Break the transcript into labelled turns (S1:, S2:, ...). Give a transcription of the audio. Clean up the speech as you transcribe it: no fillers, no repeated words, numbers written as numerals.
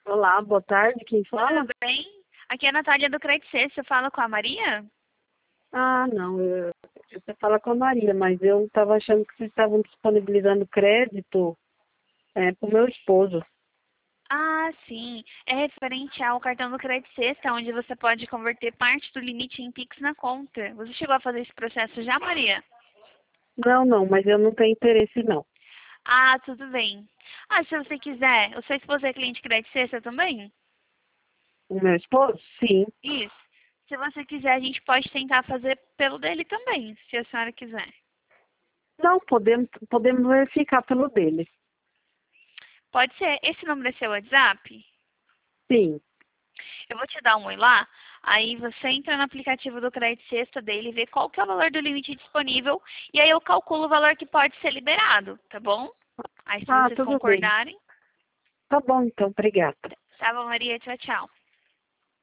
S1: Olá, boa tarde, quem fala?
S2: Tudo bem? Aqui é a Natália do Credit Suisse. Você fala com a Maria?
S1: Ah, não, você fala com a Maria, mas eu estava achando que vocês estavam disponibilizando crédito para o meu esposo.
S2: Ah, sim. É referente ao cartão do Credit Suisse, onde você pode converter parte do limite em Pix na conta. Você chegou a fazer esse processo já, Maria?
S1: Não, não, mas eu não tenho interesse, não.
S2: Ah, tudo bem. Ah, se você quiser, o seu esposo é cliente Credit Suisse também?
S1: O meu esposo? Sim.
S2: Isso. Se você quiser, a gente pode tentar fazer pelo dele também, se a senhora quiser.
S1: Não, podemos verificar pelo dele.
S2: Pode ser. Esse número é seu WhatsApp?
S1: Sim.
S2: Eu vou te dar um oi lá, aí você entra no aplicativo do Crédito Sexta dele, vê qual que é o valor do limite disponível, e aí eu calculo o valor que pode ser liberado, tá bom? Aí se
S1: Ah,
S2: vocês
S1: tudo bem.
S2: concordarem,
S1: Tá bom, então, obrigada.
S2: tá bom, Maria, tchau, tchau.